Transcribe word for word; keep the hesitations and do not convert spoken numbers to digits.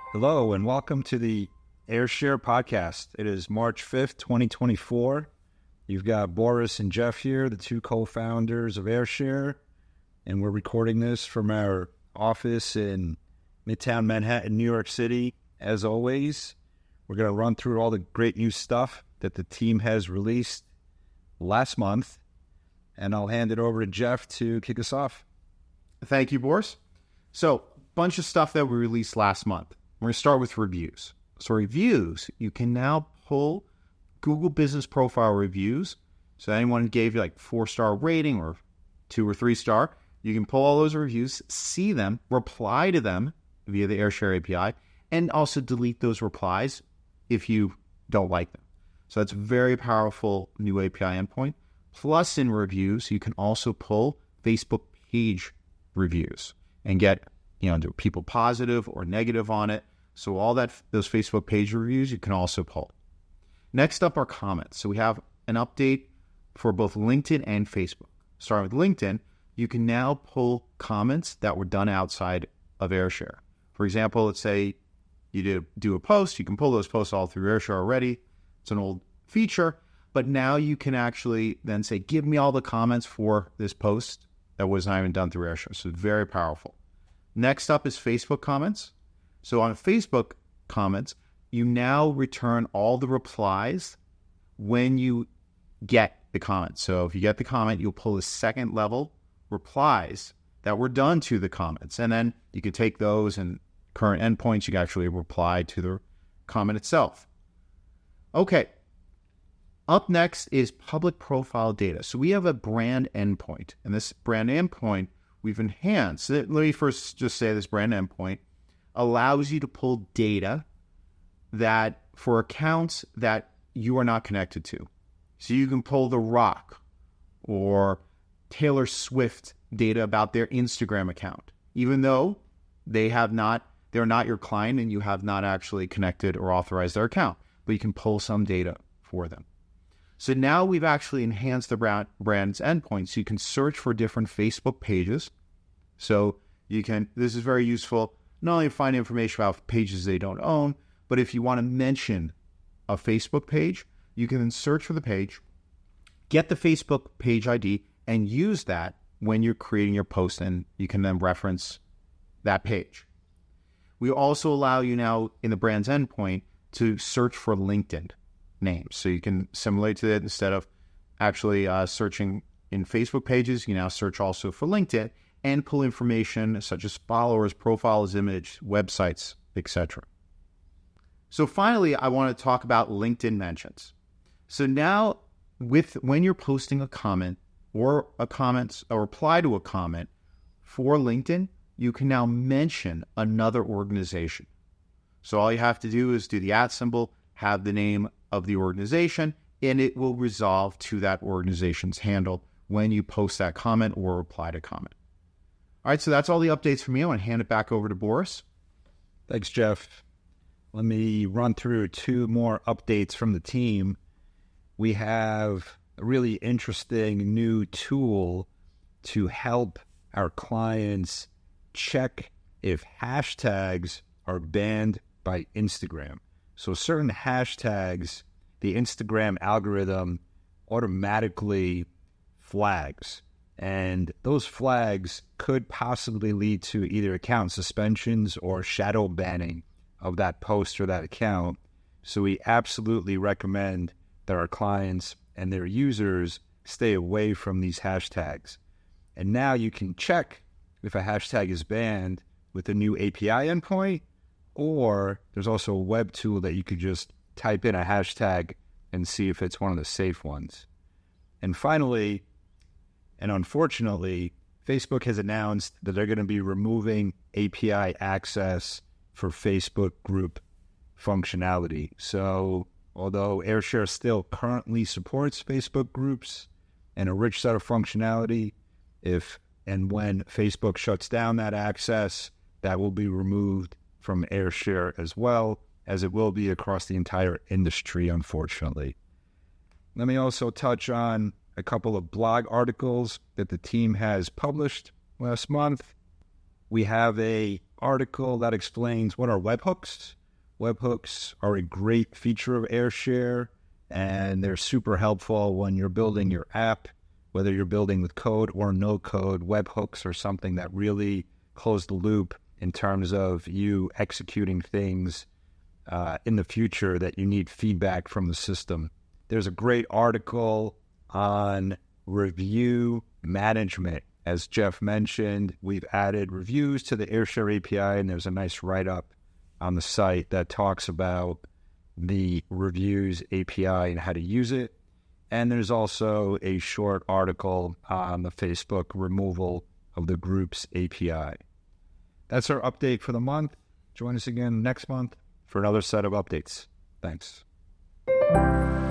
Hello and welcome to the AirShare podcast. It is March fifth, twenty twenty-four. You've got Boris and Jeff here, the two co-founders of AirShare, and we're recording this from our office in Midtown Manhattan, New York City. As always, we're going to run through all the great new stuff that the team has released last month, and I'll hand it over to Jeff to kick us off. Thank you, Boris. So, bunch of stuff that we released last month. We're going to start with reviews. So reviews, you can now pull Google Business Profile reviews. So anyone who gave you like four-star rating or two or three-star, you can pull all those reviews, see them, reply to them via the AirShare A P I, and also delete those replies if you don't like them. So that's a very powerful new A P I endpoint. Plus in reviews, you can also pull Facebook page reviews and get, you know, people positive or negative on it. So all that, those Facebook page reviews, you can also pull. Next up are comments. So we have an update for both LinkedIn and Facebook. Starting with LinkedIn, you can now pull comments that were done outside of AirShare. For example, let's say you did do a post, you can pull those posts all through AirShare already. It's an old feature, but now you can actually then say, give me all the comments for this post that was not even done through AirShare. So it's very powerful. Next up is Facebook comments. So on Facebook comments, you now return all the replies when you get the comment. So if you get the comment, you'll pull the second level replies that were done to the comments. And then you can take those and current endpoints, you can actually reply to the comment itself. Okay. Up next is public profile data. So we have a brand endpoint, and this brand endpoint we've enhanced. Let me first just say this brand endpoint allows you to pull data that for accounts that you are not connected to. So you can pull The Rock or Taylor Swift data about their Instagram account, even though they have not, they're not your client and you have not actually connected or authorized their account, but you can pull some data for them. So now we've actually enhanced the brand, brand's endpoint, so you can search for different Facebook pages. So you can, this is very useful, not only to find information about pages they don't own, but if you want to mention a Facebook page, you can then search for the page, get the Facebook page I D, and use that when you're creating your post, and you can then reference that page. We also allow you now in the brand's endpoint to search for LinkedIn names. So you can simulate to it instead of actually uh, searching in Facebook pages, you now search also for LinkedIn and pull information such as followers, profiles, image, websites, et cetera. So finally, I want to talk about LinkedIn mentions. So now with when you're posting a comment or a comment, a reply to a comment for LinkedIn, you can now mention another organization. So all you have to do is do the at symbol, have the name of the organization, and it will resolve to that organization's handle when you post that comment or reply to comment. All right, so that's all the updates from me. I want to hand it back over to Boris. Thanks, Jeff. Let me run through two more updates from the team. We have a really interesting new tool to help our clients check if hashtags are banned by Instagram. So certain hashtags, the Instagram algorithm automatically flags. And those flags could possibly lead to either account suspensions or shadow banning of that post or that account. So we absolutely recommend that our clients and their users stay away from these hashtags. And now you can check if a hashtag is banned with a new A P I endpoint, or there's also a web tool that you could just type in a hashtag and see if it's one of the safe ones. And finally, and unfortunately, Facebook has announced that they're going to be removing A P I access for Facebook group functionality. So although AirShare still currently supports Facebook groups and a rich set of functionality, if and when Facebook shuts down that access, that will be removed from AirShare as well, as it will be across the entire industry, unfortunately. Let me also touch on a couple of blog articles that the team has published last month. We have a article that explains what are webhooks. Webhooks are a great feature of AirShare, and they're super helpful when you're building your app, whether you're building with code or no code. Webhooks are something that really close the loop in terms of you executing things uh, in the future that you need feedback from the system. There's a great article on review management. As Jeff mentioned, we've added reviews to the AirShare A P I, and there's a nice write-up on the site that talks about the reviews A P I and how to use it. And there's also a short article on the Facebook removal of the groups A P I. That's our update for the month. Join us again next month for another set of updates. Thanks.